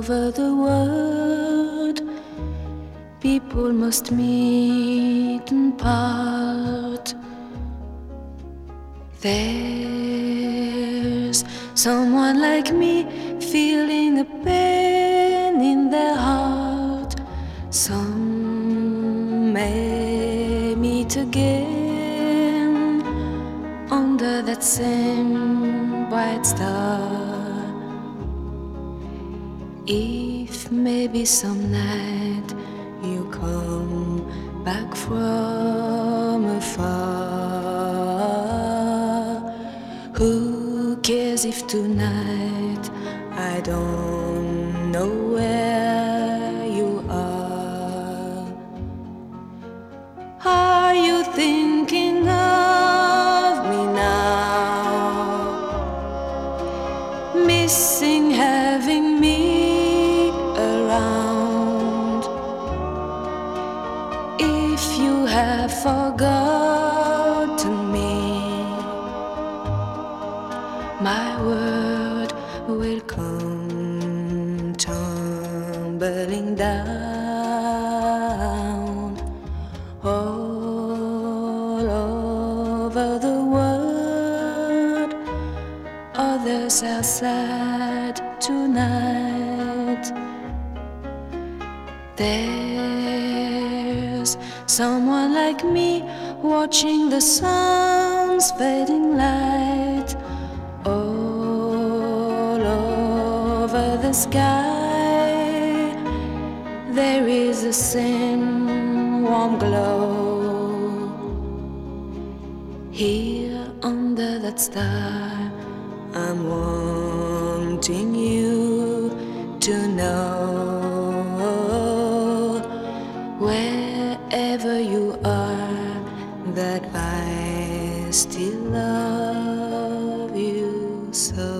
over the world, people must meet and part. There's someone like me feeling a pain in their heart. Some may meet again under that same bright star. If maybe some night you come back from afar, who cares if tonight I don't know where you are? Are you thinking of me now? Missing having me around? If you have forgotten me, my word will come tumbling down. All over the world, others are sad tonight. There's someone like me watching the sun's fading light. All over the sky, there is the same warm glow. Here under that star, I'm wanting you to know, wherever you are, that I still love you so.